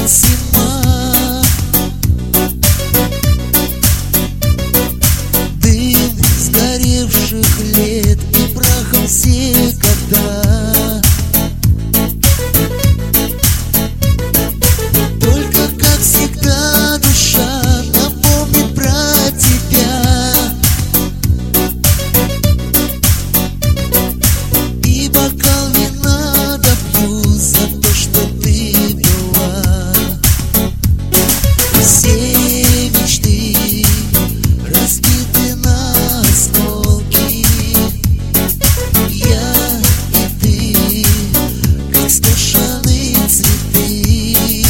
зима, дым сгоревших лет и прахом все года. Только, как всегда, душа напомнит про тебя, и бокал вина допью за то, что ты была. Все мечты разбиты на осколки, я и ты, как скошенные цветы.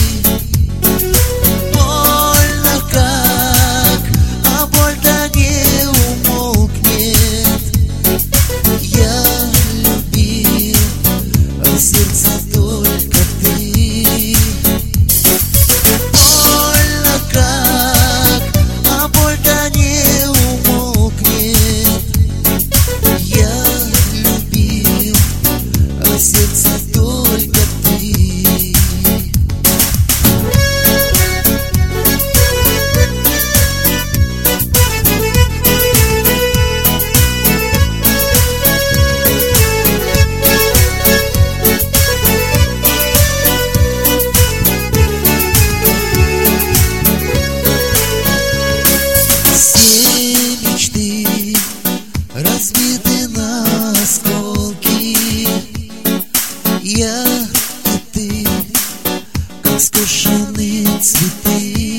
Больно как, а боль-то не умолкнет. Я любил, а в сердце только ты. Больно как, а боль-то не умолкнет. Я любил, а в сердце только ты. Все мечты разбиты на осколки, я и ты, как скошенные цветы.